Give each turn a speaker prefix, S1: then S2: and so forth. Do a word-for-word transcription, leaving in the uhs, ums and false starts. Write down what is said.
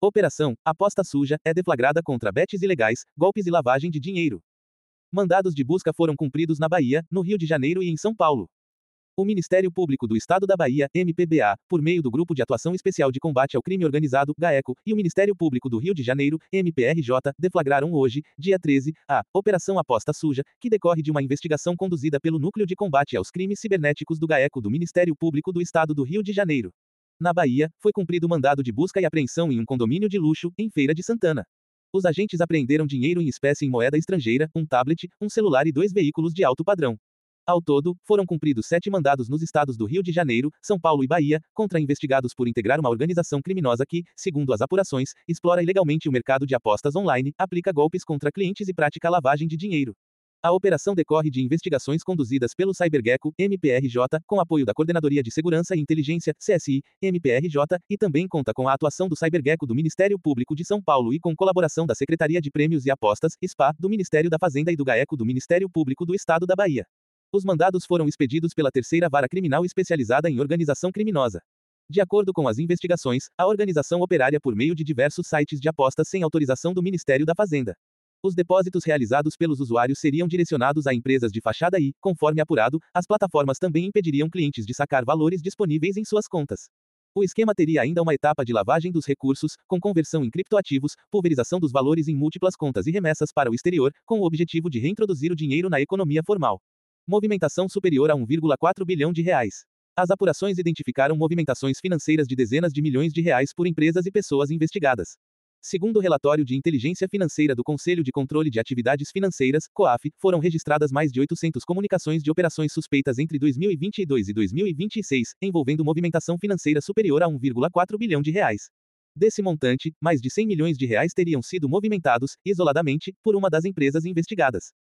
S1: Operação Aposta Suja é deflagrada contra bets ilegais, golpes e lavagem de dinheiro. Mandados de busca foram cumpridos na Bahia, no Rio de Janeiro e em São Paulo. O Ministério Público do Estado da Bahia, M P B A, por meio do Grupo de Atuação Especial de Combate ao Crime Organizado, GAECO, e o Ministério Público do Rio de Janeiro, M P R J, deflagraram hoje, dia treze, a Operação Aposta Suja, que decorre de uma investigação conduzida pelo Núcleo de Combate aos Crimes Cibernéticos do GAECO do Ministério Público do Estado do Rio de Janeiro. Na Bahia, foi cumprido mandado de busca e apreensão em um condomínio de luxo, em Feira de Santana. Os agentes apreenderam dinheiro em espécie em moeda estrangeira, um tablet, um celular e dois veículos de alto padrão. Ao todo, foram cumpridos sete mandados nos estados do Rio de Janeiro, São Paulo e Bahia, contra investigados por integrar uma organização criminosa que, segundo as apurações, explora ilegalmente o mercado de apostas online, aplica golpes contra clientes e pratica lavagem de dinheiro. A operação decorre de investigações conduzidas pelo CyberGecko, M P R J, com apoio da Coordenadoria de Segurança e Inteligência, C S I, M P R J, e também conta com a atuação do CyberGecko do Ministério Público de São Paulo e com colaboração da Secretaria de Prêmios e Apostas, S P A, do Ministério da Fazenda e do GAECO do Ministério Público do Estado da Bahia. Os mandados foram expedidos pela Terceira Vara Criminal Especializada em Organização Criminosa. De acordo com as investigações, a organização operaria por meio de diversos sites de apostas sem autorização do Ministério da Fazenda. Os depósitos realizados pelos usuários seriam direcionados a empresas de fachada e, conforme apurado, as plataformas também impediriam clientes de sacar valores disponíveis em suas contas. O esquema teria ainda uma etapa de lavagem dos recursos, com conversão em criptoativos, pulverização dos valores em múltiplas contas e remessas para o exterior, com o objetivo de reintroduzir o dinheiro na economia formal. Movimentação superior a um vírgula quatro bilhão de reais. As apurações identificaram movimentações financeiras de dezenas de milhões de reais por empresas e pessoas investigadas. Segundo o relatório de inteligência financeira do Conselho de Controle de Atividades Financeiras, COAF, foram registradas mais de oitocentas comunicações de operações suspeitas entre dois mil e vinte e dois e dois mil e vinte e seis, envolvendo movimentação financeira superior a um vírgula quatro bilhão de reais. Desse montante, mais de cem milhões de reais teriam sido movimentados, isoladamente, por uma das empresas investigadas.